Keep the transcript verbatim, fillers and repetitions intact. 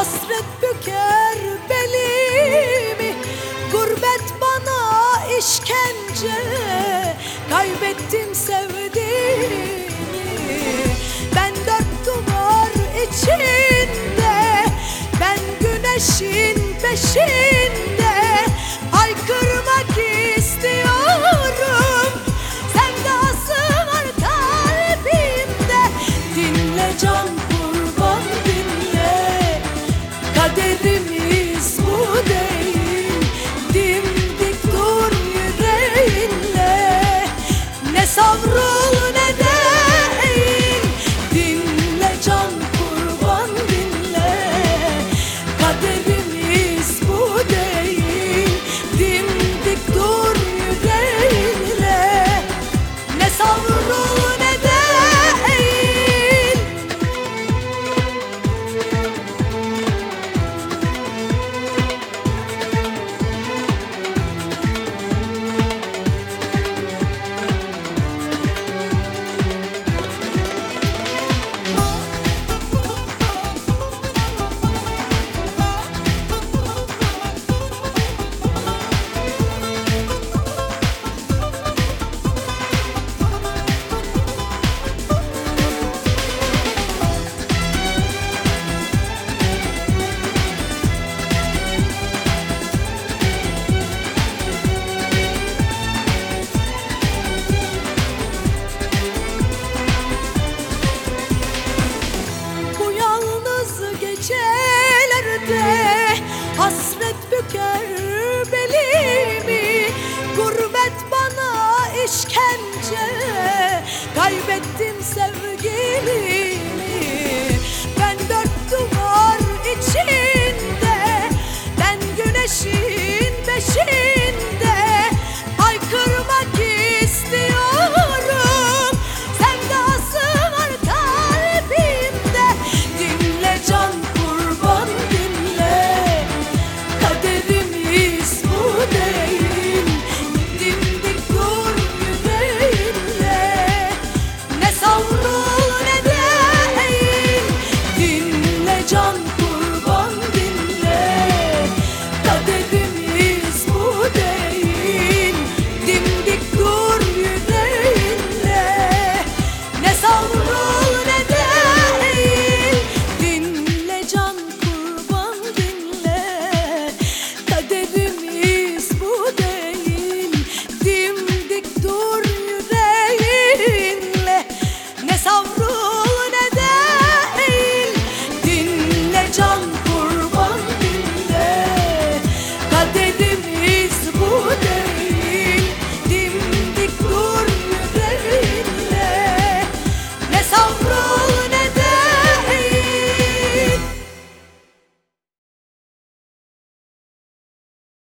hasret büker belimi. Gurbet bana işkence, kaybettim sevdiğimi. Ben dört duvar içinde, ben güneşin peşinde haykırmak istiyorum. Sevdası var kalbimde. Dinle can kurban dinle, kaderimiz bu değil. Dimdik dur yüreğinle, ne savrul ne de eğil. Dinle can kurban dinle, kaderimiz bu değil. Dimdik dur yüreğinle, ne savrul ne de eğil. Bu yalnız gecelerde hasret büker belimi. Gurbet bana işkence, kaybettim sevdiğimi.